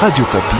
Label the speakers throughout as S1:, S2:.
S1: Radio Kapi.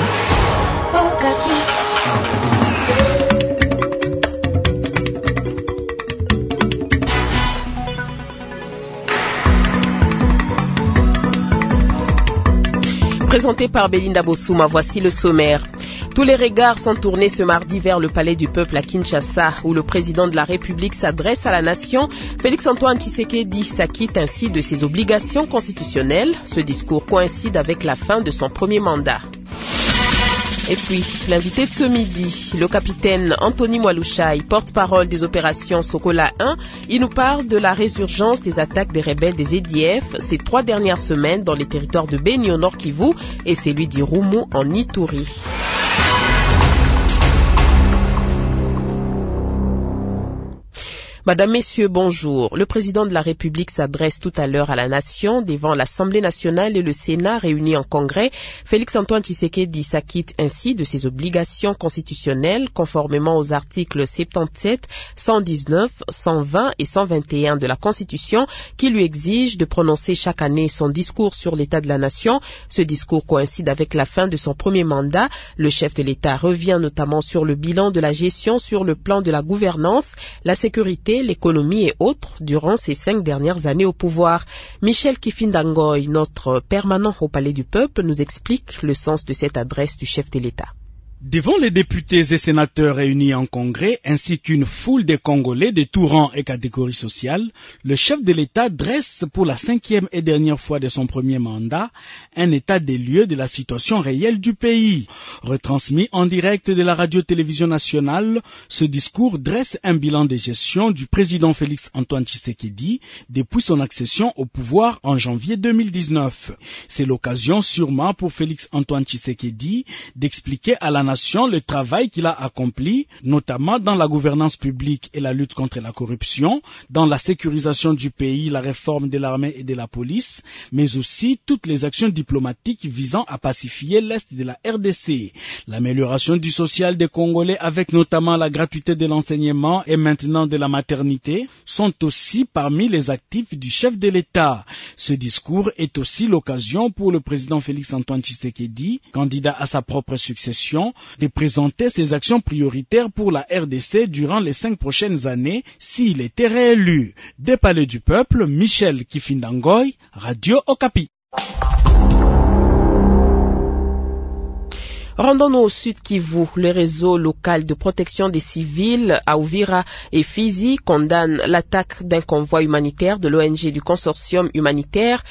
S2: Présenté par Belinda Bossouma, voici le sommaire. Tous les regards sont tournés ce mardi vers le palais du peuple à Kinshasa, où le président de la République s'adresse à la nation. Félix-Antoine Tshisekedi s'acquitte ainsi de ses obligations constitutionnelles. Ce discours coïncide avec la fin de son premier mandat. Et puis, l'invité de ce midi, le capitaine Anthony Mwalushai, porte-parole des opérations Sokola 1, il nous parle de la résurgence des attaques des rebelles des EDF ces 3 dernières semaines dans les territoires de Beni au Nord Kivu et celui d'Irumu en Ituri. Madame, Messieurs, bonjour. Le président de la République s'adresse tout à l'heure à la nation devant l'Assemblée nationale et le Sénat réunis en congrès. Félix-Antoine Tshisekedi s'acquitte ainsi de ses obligations constitutionnelles conformément aux articles 77, 119, 120 et 121 de la Constitution qui lui exigent de prononcer chaque année son discours sur l'état de la nation. Ce discours coïncide avec la fin de son premier mandat. Le chef de l'État revient notamment sur le bilan de la gestion sur le plan de la gouvernance, la sécurité, l'économie et autres durant ces 5 dernières années au pouvoir. Michel Kifindangoy, notre permanent au Palais du Peuple, nous explique le sens de cette adresse du chef de l'État.
S3: Devant les députés et sénateurs réunis en congrès, ainsi qu'une foule de Congolais de tout rang et catégories sociales, le chef de l'État dresse pour la 5e et dernière fois de son premier mandat un état des lieux de la situation réelle du pays. Retransmis en direct de la radio-télévision nationale, ce discours dresse un bilan de gestion du président Félix-Antoine Tshisekedi depuis son accession au pouvoir en janvier 2019. C'est l'occasion sûrement pour Félix-Antoine Tshisekedi d'expliquer à la nation le travail qu'il a accompli, notamment dans la gouvernance publique et la lutte contre la corruption, dans la sécurisation du pays, la réforme de l'armée et de la police, mais aussi toutes les actions diplomatiques visant à pacifier l'Est de la RDC. L'amélioration du social des Congolais avec notamment la gratuité de l'enseignement et maintenant de la maternité sont aussi parmi les actifs du chef de l'État. Ce discours est aussi l'occasion pour le président Félix-Antoine Tshisekedi, candidat à sa propre succession, de présenter ses actions prioritaires pour la RDC durant les 5 prochaines années s'il était réélu. Des Palais du Peuple, Michel Kifindangoy, Radio Okapi.
S2: Rendons-nous au Sud Kivu. Le réseau local de protection des civils à Uvira et Fizi condamne l'attaque d'un convoi humanitaire de l'ONG du consortium humanitaire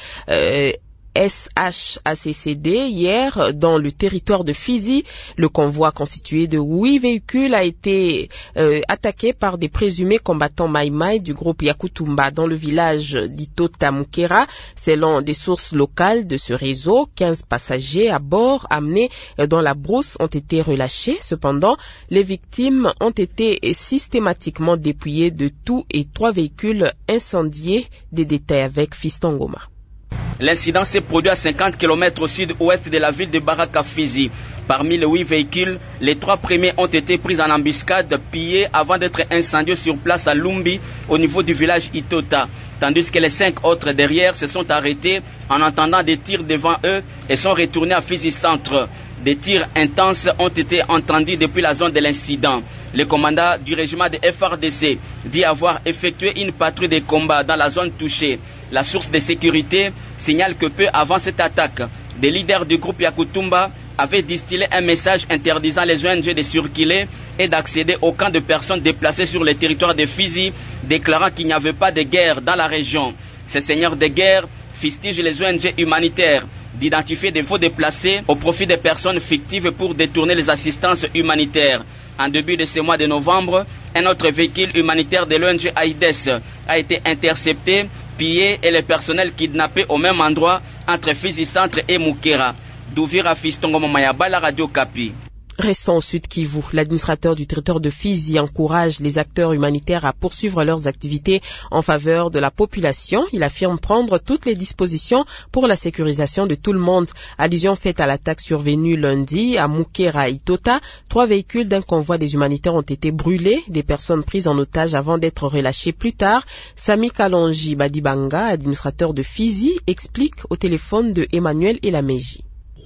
S2: SHACCD hier dans le territoire de Fizi. Le convoi constitué de 8 véhicules a été attaqué par des présumés combattants Maïmaï du groupe Yakutumba dans le village d'Itota Mukera. Selon des sources locales de ce réseau, 15 passagers à bord amenés dans la brousse ont été relâchés. Cependant, les victimes ont été systématiquement dépouillées de tout et 3 véhicules incendiés. Des détails avec Fiston Goma.
S4: L'incident s'est produit à 50 km au sud-ouest de la ville de Baraka Fizi. Parmi les 8 véhicules, les 3 premiers ont été pris en embuscade, pillés avant d'être incendiés sur place à Lumbi, au niveau du village Itota. Tandis que les 5 autres derrière se sont arrêtés en entendant des tirs devant eux et sont retournés à Fizi Centre. Des tirs intenses ont été entendus depuis la zone de l'incident. Le commandant du régiment de FRDC dit avoir effectué une patrouille de combat dans la zone touchée. La source de sécurité signale que peu avant cette attaque, des leaders du groupe Yakutumba avaient distillé un message interdisant les ONG de circuler et d'accéder au camp de personnes déplacées sur le territoire de Fizi, déclarant qu'il n'y avait pas de guerre dans la région. Ces seigneurs de guerre fustigent les ONG humanitaires d'identifier des faux déplacés au profit des personnes fictives pour détourner les assistances humanitaires. En début de ce mois de novembre, un autre véhicule humanitaire de l'ONG AIDS a été intercepté, pillé et le personnel kidnappé au même endroit entre Fizi Centre et Mukera. D'Uvira Fistongo Mayaba, la Radio Kapi.
S2: Restons au Sud Kivu. L'administrateur du territoire de Fizi encourage les acteurs humanitaires à poursuivre leurs activités en faveur de la population. Il affirme prendre toutes les dispositions pour la sécurisation de tout le monde. Allusion faite à l'attaque survenue lundi à Mukera Itota. 3 véhicules d'un convoi des humanitaires ont été brûlés, des personnes prises en otage avant d'être relâchées plus tard. Sami Kalonji Badibanga, administrateur de Fizi, explique au téléphone de Emmanuel Elameji.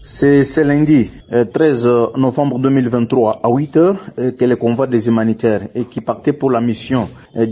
S1: C'est lundi 13 novembre 2023 à 8h que le convoi des humanitaires et qui partait pour la mission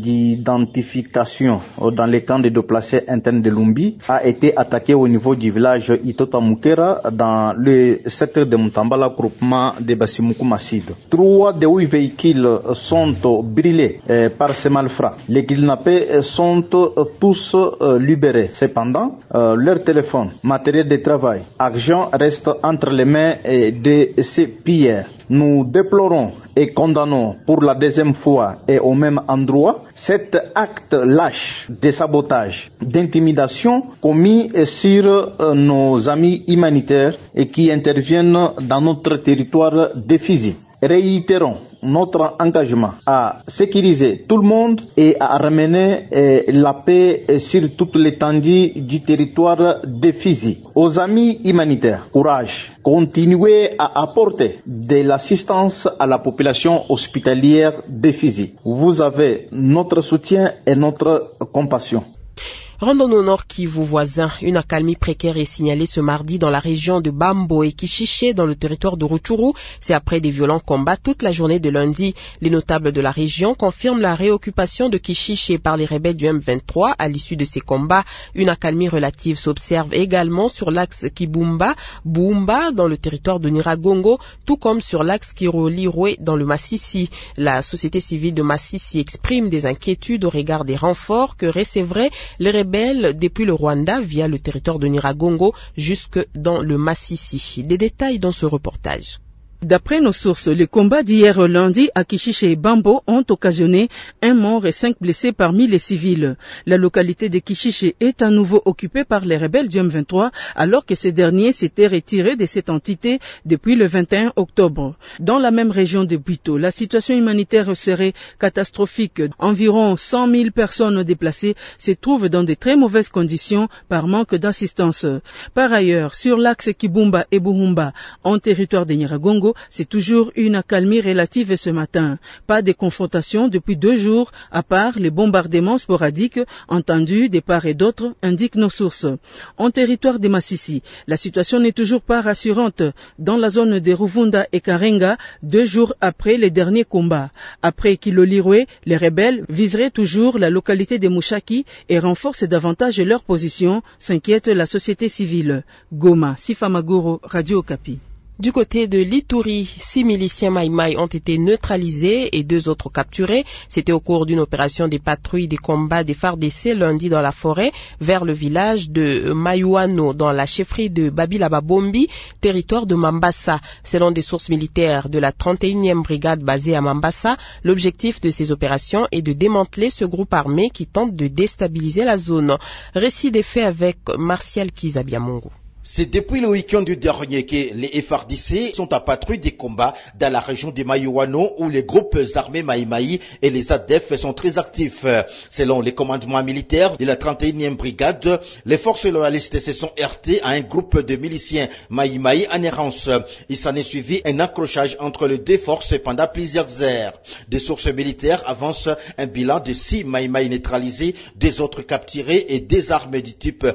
S1: d'identification dans les camps de déplacés internes de Lumbi a été attaqué au niveau du village Itota Mukera dans le secteur de Mutambala, groupement de Bassimuku Massid. 3 des 8 véhicules sont brûlés par ces malfrats. Les kidnappés sont tous libérés. Cependant, leur téléphone, matériel de travail, argent reste entre les mains de ces pilleurs. Nous déplorons et condamnons pour la deuxième fois et au même endroit cet acte lâche de sabotage, d'intimidation commis sur nos amis humanitaires et qui interviennent dans notre territoire de Fizi. Réitérons notre engagement à sécuriser tout le monde et à ramener la paix sur toute l'étendue du territoire de Fizi. Aux amis humanitaires, courage, continuez à apporter de l'assistance à la population hospitalière de Fizi. Vous avez notre soutien et notre compassion.
S2: Rendons-nous au Nord Kivu voisin. Une accalmie précaire est signalée ce mardi dans la région de Bambo et Kishiché dans le territoire de Rutshuru. C'est après des violents combats toute la journée de lundi. Les notables de la région confirment la réoccupation de Kishiché par les rebelles du M23 à l'issue de ces combats. Une accalmie relative s'observe également sur l'axe Kibumba-Boumba dans le territoire de Nyiragongo, tout comme sur l'axe Kiroli-Roué dans le Massissi. La société civile de Massissi exprime des inquiétudes au regard des renforts que recevraient les rebelles depuis le Rwanda via le territoire de Nyiragongo jusque dans le Massissi. Des détails dans ce reportage.
S5: D'après nos sources, les combats d'hier lundi à Kishiché et Bambo ont occasionné un mort et 5 blessés parmi les civils. La localité de Kishiché est à nouveau occupée par les rebelles du M23 alors que ces derniers s'étaient retirés de cette entité depuis le 21 octobre. Dans la même région de Buito, la situation humanitaire serait catastrophique. Environ 100 000 personnes déplacées se trouvent dans de très mauvaises conditions par manque d'assistance. Par ailleurs, sur l'axe Kibumba et Buhumba, en territoire de Nyiragongo, c'est toujours une accalmie relative ce matin. Pas de confrontation depuis 2 jours, à part les bombardements sporadiques entendus de part et d'autre, indiquent nos sources. En territoire de Massissi, la situation n'est toujours pas rassurante. Dans la zone de Ruvunda et Karenga, 2 jours après les derniers combats. Après Kilolirwe, les rebelles viseraient toujours la localité de Mouchaki et renforcent davantage leur position, s'inquiète la société civile. Goma, Sifamagoro, Radio Okapi.
S2: Du côté de l'Ituri, 6 miliciens Maïmaï ont été neutralisés et 2 autres capturés. C'était au cours d'une opération des patrouilles des combats des FARDC lundi dans la forêt vers le village de Mayuano dans la chefferie de Babilababombi, territoire de Mambasa. Selon des sources militaires de la 31e brigade basée à Mambasa, l'objectif de ces opérations est de démanteler ce groupe armé qui tente de déstabiliser la zone. Récit des faits avec Martial Kizabiamongo.
S6: C'est depuis le week-end du dernier que les FARDC sont à patrouille des combats dans la région de Mayuano où les groupes armés Maïmaï et les ADF sont très actifs. Selon les commandements militaires de la 31e brigade, les forces loyalistes se sont heurtées à un groupe de miliciens Maïmaï en errance. Il s'en est suivi un accrochage entre les 2 forces pendant plusieurs heures. Des sources militaires avancent un bilan de 6 Maïmaï neutralisés, 2 autres capturés et des armes du type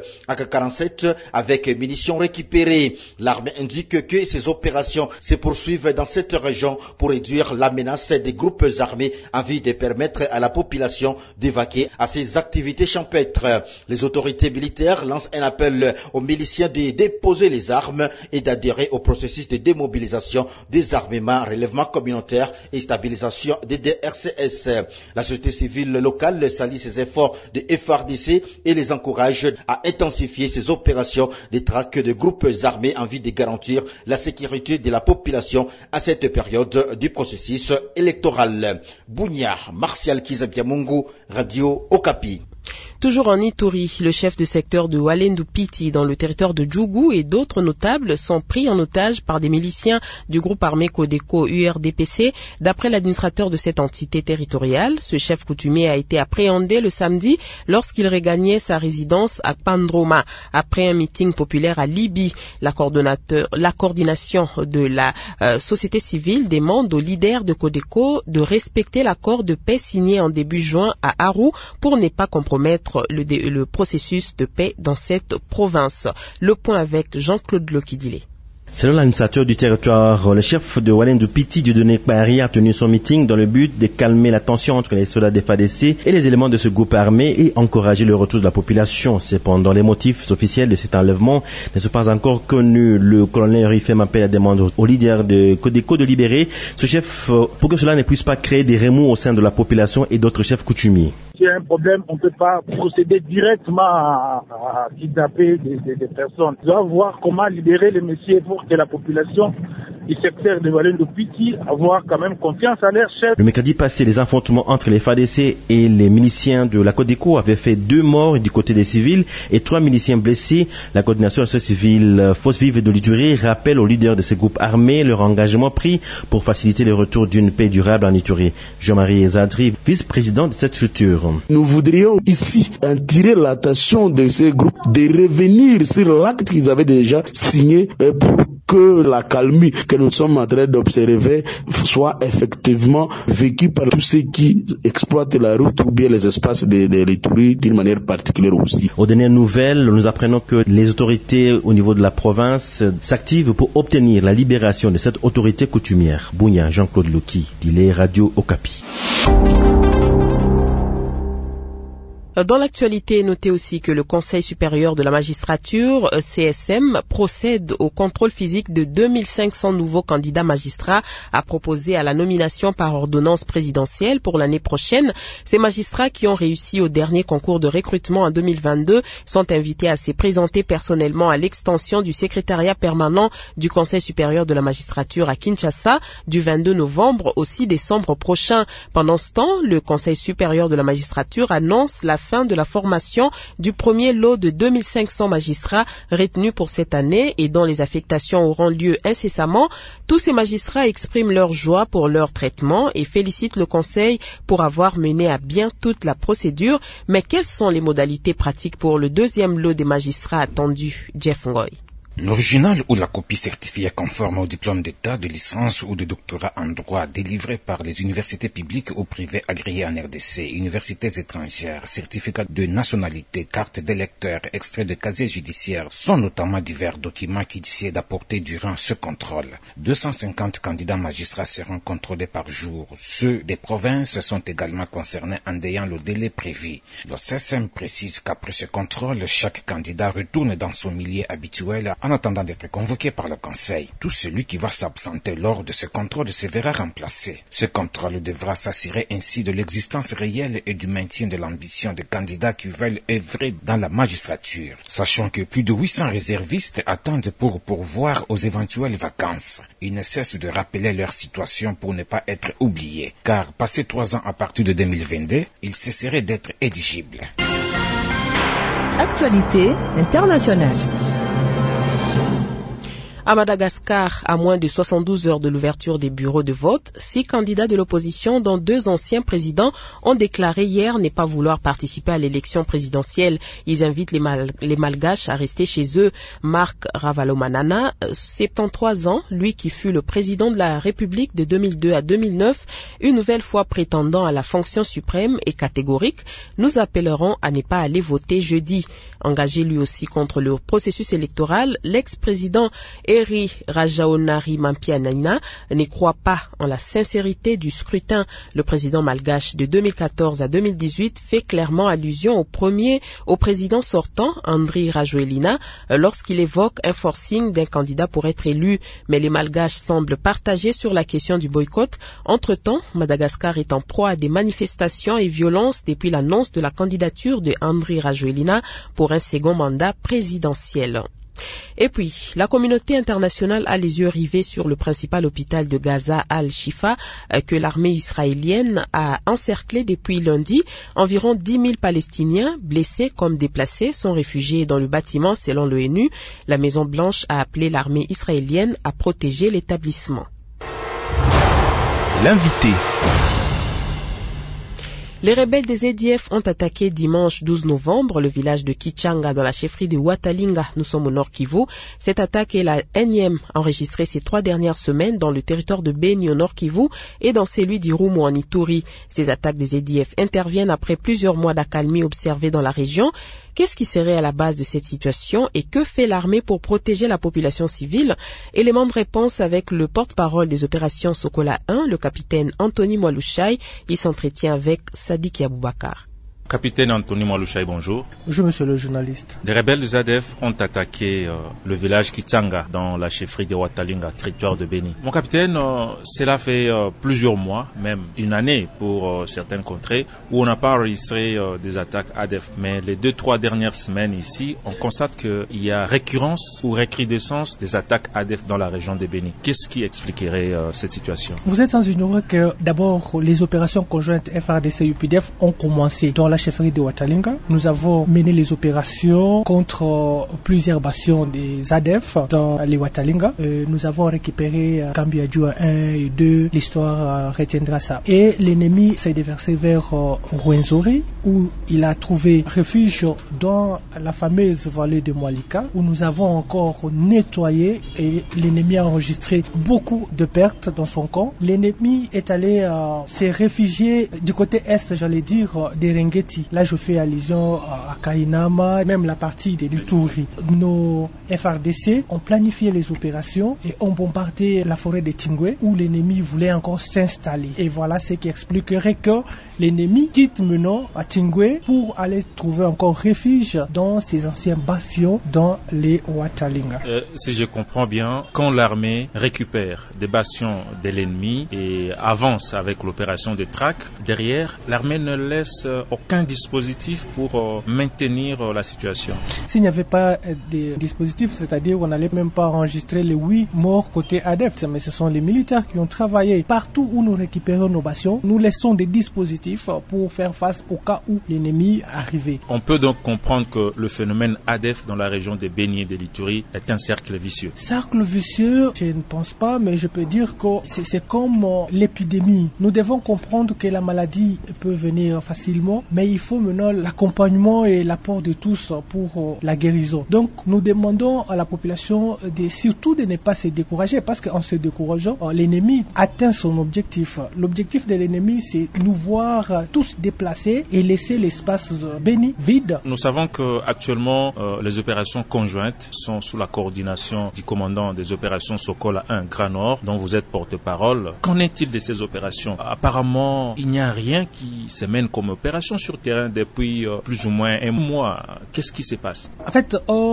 S6: AK-47 avec munitions récupérées. L'armée indique que ces opérations se poursuivent dans cette région pour réduire la menace des groupes armés en vue de permettre à la population d'évacuer à ces activités champêtres. Les autorités militaires lancent un appel aux miliciens de déposer les armes et d'adhérer au processus de démobilisation, désarmement, relèvement communautaire et stabilisation des DRCS. La société civile locale salue ces efforts de FARDC et les encourage à intensifier ces opérations de traque de groupes armés en vue de garantir la sécurité de la population à cette période du processus électoral. Bounia, Martial Kizabiamungu, Radio Okapi.
S2: Toujours en Ituri, le chef de secteur de Walendu Piti dans le territoire de Djougou et d'autres notables sont pris en otage par des miliciens du groupe armé Codeco URDPC. D'après l'administrateur de cette entité territoriale, ce chef coutumier a été appréhendé le samedi lorsqu'il regagnait sa résidence à Pandroma après un meeting populaire à Libye. La coordination de la société civile demande aux leaders de Codeco de respecter l'accord de paix signé en début juin à Aru pour ne pas compromettre le processus de paix dans cette province. Le point avec Jean-Claude Lokidile.
S7: Selon l'administrateur du territoire, le chef de Walendu Piti, Dieudonné Kpari, a tenu son meeting dans le but de calmer la tension entre les soldats des FADC et les éléments de ce groupe armé et encourager le retour de la population. Cependant, les motifs officiels de cet enlèvement ne sont pas encore connus. Le colonel Rifem appelle à demander aux leaders de Codeco de libérer ce chef pour que cela ne puisse pas créer des remous au sein de la population et d'autres chefs coutumiers.
S8: S'il y a un problème, on ne peut pas procéder directement à kidnapper des personnes. On doit voir comment libérer les messieurs pour que la population du secteur de Walendu Piti avoir quand même confiance à leur chef.
S7: Le mercredi passé, les affrontements entre les FADC et les miliciens de la Codeco avaient fait 2 morts du côté des civils et 3 miliciens blessés. La coordination civile Force Vive de l'Ituri rappelle aux leaders de ces groupes armés leur engagement pris pour faciliter le retour d'une paix durable en Ituri. Jean-Marie Zadri, vice-président de cette structure.
S9: Nous voudrions ici attirer l'attention de ces groupes de revenir sur l'acte qu'ils avaient déjà signé pour que la calmie que nous sommes en train d'observer soit effectivement vécue par tous ceux qui exploitent la route ou bien les espaces de l'Ituri d'une manière particulière aussi.
S7: Aux dernières nouvelles, nous apprenons que les autorités au niveau de la province s'activent pour obtenir la libération de cette autorité coutumière. Bounia Jean-Claude Loki, Dilé Radio Okapi.
S2: Dans l'actualité, notez aussi que le Conseil supérieur de la magistrature, CSM, procède au contrôle physique de 2500 nouveaux candidats magistrats à proposer à la nomination par ordonnance présidentielle pour l'année prochaine. Ces magistrats qui ont réussi au dernier concours de recrutement en 2022 sont invités à se présenter personnellement à l'extension du secrétariat permanent du Conseil supérieur de la magistrature à Kinshasa du 22 novembre au 6 décembre prochain. Pendant ce temps, le Conseil supérieur de la magistrature annonce la fin de la formation du premier lot de 2500 magistrats retenus pour cette année et dont les affectations auront lieu incessamment. Tous ces magistrats expriment leur joie pour leur traitement et félicitent le Conseil pour avoir mené à bien toute la procédure. Mais quelles sont les modalités pratiques pour le deuxième lot des magistrats attendus? Jeff Ngoy.
S10: L'original ou la copie certifiée conforme au diplôme d'état, de licence ou de doctorat en droit délivré par les universités publiques ou privées agréées en RDC, universités étrangères, certificats de nationalité, carte d'électeur, extraits de casier judiciaire sont notamment divers documents qui essaient d'apporter durant ce contrôle. 250 candidats magistrats seront contrôlés par jour. Ceux des provinces sont également concernés en ayant le délai prévu. Le CSM précise qu'après ce contrôle, chaque candidat retourne dans son milieu habituel en attendant d'être convoqué par le Conseil. Tout celui qui va s'absenter lors de ce contrôle se verra remplacé. Ce contrôle devra s'assurer ainsi de l'existence réelle et du maintien de l'ambition des candidats qui veulent œuvrer dans la magistrature. Sachant que plus de 800 réservistes attendent pour pourvoir aux éventuelles vacances. Ils ne cessent de rappeler leur situation pour ne pas être oubliés. Car passé 3 ans à partir de 2022, ils cesseraient d'être éligibles.
S11: Actualité internationale.
S2: À Madagascar, à moins de 72 heures de l'ouverture des bureaux de vote, 6 candidats de l'opposition, dont 2 anciens présidents, ont déclaré hier ne pas vouloir participer à l'élection présidentielle. Ils invitent les Malgaches à rester chez eux. Marc Ravalomanana, 73 ans, lui qui fut le président de la République de 2002 à 2009, une nouvelle fois prétendant à la fonction suprême et catégorique, nous appellerons à ne pas aller voter jeudi. Engagé lui aussi contre le processus électoral, l'ex-président Eri Rajaonarimapianina ne croit pas en la sincérité du scrutin. Le président malgache de 2014 à 2018 fait clairement allusion au président sortant, Andry Rajoelina, lorsqu'il évoque un forcing d'un candidat pour être élu. Mais les malgaches semblent partagés sur la question du boycott. Entre-temps, Madagascar est en proie à des manifestations et violences depuis l'annonce de la candidature de Andry Rajoelina pour un second mandat présidentiel. Et puis, la communauté internationale a les yeux rivés sur le principal hôpital de Gaza, Al-Shifa, que l'armée israélienne a encerclé depuis lundi. Environ 10 000 Palestiniens, blessés comme déplacés, sont réfugiés dans le bâtiment selon l'ONU. La Maison-Blanche a appelé l'armée israélienne à protéger l'établissement.
S12: L'invité.
S2: Les rebelles des EDF ont attaqué dimanche 12 novembre le village de Kichanga dans la chefferie de Watalinga. Nous sommes au Nord Kivu. Cette attaque est la énième enregistrée ces 3 dernières semaines dans le territoire de Beni au Nord Kivu et dans celui d'Irumu en Ituri. Ces attaques des EDF interviennent après plusieurs mois d'accalmie observés dans la région. Qu'est-ce qui serait à la base de cette situation et que fait l'armée pour protéger la population civile? Élément de réponse avec le porte-parole des opérations Sokola 1, le capitaine Anthony Mwalushai. Il s'entretient avec Sadiki Aboubakar.
S12: Capitaine Anthony Mwalushai, bonjour.
S13: Bonjour, monsieur le journaliste.
S12: Des rebelles du ZADF ont attaqué le village Kitsanga dans la chefferie de Watalinga, territoire de Béni. Mon capitaine, cela fait plusieurs mois, même une année pour certaines contrées, où on n'a pas enregistré des attaques ADF. Mais les 2-3 dernières semaines ici, on constate qu'il y a récurrence ou recrudescence des attaques ADF dans la région de Béni. Qu'est-ce qui expliquerait cette situation?
S13: Vous êtes sans ignorer que d'abord, les opérations conjointes FARDC-UPDF ont commencé dans la chefferie de Watalinga. Nous avons mené les opérations contre plusieurs bastions des ADF dans les Watalinga. Nous avons récupéré Kambiadjoua 1 et 2. L'histoire retiendra ça. Et l'ennemi s'est déversé vers Rwenzori, où il a trouvé refuge dans la fameuse vallée de Mwalika, où nous avons encore nettoyé et l'ennemi a enregistré beaucoup de pertes dans son camp. L'ennemi est allé se réfugier du côté est, j'allais dire, des Rengeti. Là, je fais allusion à Kainama, même la partie des Lituri. Nos FARDC ont planifié les opérations et ont bombardé la forêt de Tingwe où l'ennemi voulait encore s'installer. Et voilà ce qui expliquerait que l'ennemi quitte maintenant à Tingwe pour aller trouver encore refuge dans ses anciens bastions dans les Watalinga.
S12: Si je comprends bien, quand l'armée récupère des bastions de l'ennemi et avance avec l'opération de traque, derrière, l'armée ne laisse aucun dispositif pour maintenir la situation.
S13: S'il n'y avait pas de dispositif, c'est-à-dire qu'on n'allait même pas enregistrer les 8 morts côté ADF, mais ce sont les militaires qui ont travaillé. Partout où nous récupérons nos bastions, nous laissons des dispositifs pour faire face au cas où l'ennemi arrivait.
S12: On peut donc comprendre que le phénomène ADF dans la région des Béni et des Lituri est un cercle vicieux.
S13: Cercle vicieux, je ne pense pas, mais je peux dire que c'est comme l'épidémie. Nous devons comprendre que la maladie peut venir facilement, mais il faut maintenant l'accompagnement et l'apport de tous pour la guérison. Donc nous demandons à la population surtout de ne pas se décourager, parce qu'en se décourageant, l'ennemi atteint son objectif. L'objectif de l'ennemi, c'est nous voir tous déplacés et laisser l'espace béni vide.
S12: Nous savons que actuellement les opérations conjointes sont sous la coordination du commandant des opérations Sokola 1 Grand Nord, dont vous êtes porte-parole. Qu'en est-il de ces opérations? Apparemment, il n'y a rien qui se mène comme opération sur terrain depuis plus ou moins un mois. Qu'est-ce qui se passe?
S13: En fait,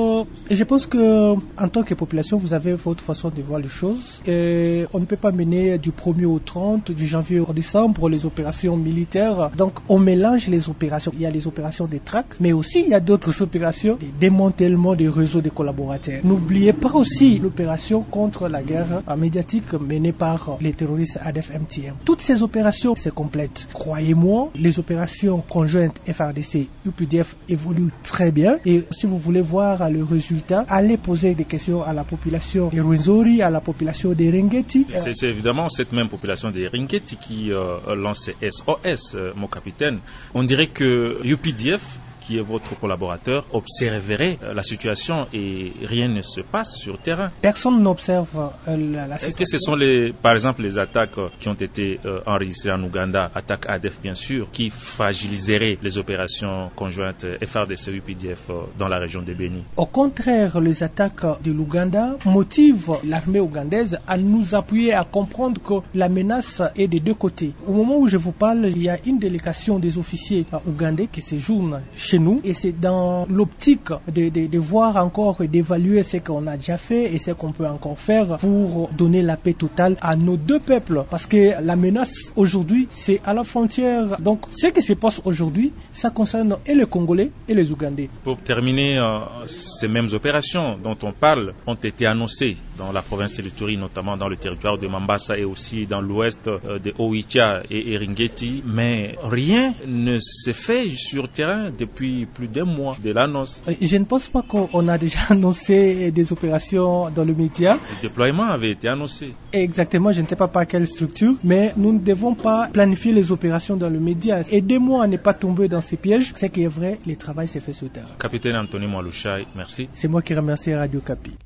S13: je pense que en tant que population, vous avez votre façon de voir les choses. Et on ne peut pas mener du 1er au 30, du janvier au décembre, les opérations militaires. Donc, on mélange les opérations. Il y a les opérations de traque, mais aussi il y a d'autres opérations de démantèlement des réseaux de collaborateurs. N'oubliez pas aussi l'opération contre la guerre médiatique menée par les terroristes ADF-MTM. Toutes ces opérations se complètent. Croyez-moi, les opérations conjointes FARDC UPDF évoluent très bien. Et si vous voulez voir le résultat, allez poser des questions à la population de Rwenzori, à la population des Rengeti.
S12: C'est évidemment cette même population des Rengeti qui lance SOS, mon capitaine. On dirait que UPDF, qui est votre collaborateur, observerait la situation et rien ne se passe sur terrain.
S13: Personne n'observe la situation.
S12: Est-ce que ce sont par exemple les attaques qui ont été enregistrées en Ouganda, attaques ADF bien sûr, qui fragiliseraient les opérations conjointes FARDC-UPDF dans la région de Béni?
S13: Au contraire, les attaques de l'Ouganda motivent l'armée ougandaise à nous appuyer à comprendre que la menace est des deux côtés. Au moment où je vous parle, il y a une délégation des officiers ougandais qui séjournent chez nous, et c'est dans l'optique de voir encore et d'évaluer ce qu'on a déjà fait et ce qu'on peut encore faire pour donner la paix totale à nos deux peuples, parce que la menace aujourd'hui c'est à la frontière. Donc ce qui se passe aujourd'hui, ça concerne et les Congolais et les Ougandais.
S12: Pour terminer, ces mêmes opérations dont on parle ont été annoncées dans la province de Lituri, notamment dans le territoire de Mambasa et aussi dans l'ouest de Oicha et Eringeti, mais rien ne se fait sur terrain depuis plus d'un mois de l'annonce.
S13: Je ne pense pas qu'on a déjà annoncé des opérations dans le média.
S12: Le déploiement avait été annoncé.
S13: Exactement, je ne sais pas par quelle structure, mais nous ne devons pas planifier les opérations dans le média. Aidez-moi à ne pas tomber dans ces pièges. Ce qui est vrai, le travail s'est fait sur terrain.
S12: Capitaine Anthony Mwalushai, merci.
S13: C'est moi qui remercie Radio Kapi.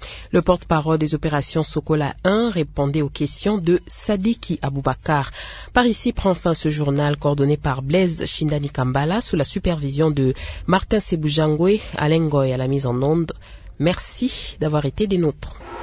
S2: Le porte-parole des opérations Sokola 1 répondait aux questions de Sadiki Aboubakar. Par ici prend fin ce journal coordonné par Blaise Shindani Kambala sous la supervision de Martin Sebujangwe, Alain Goy à la mise en onde. Merci d'avoir été des nôtres.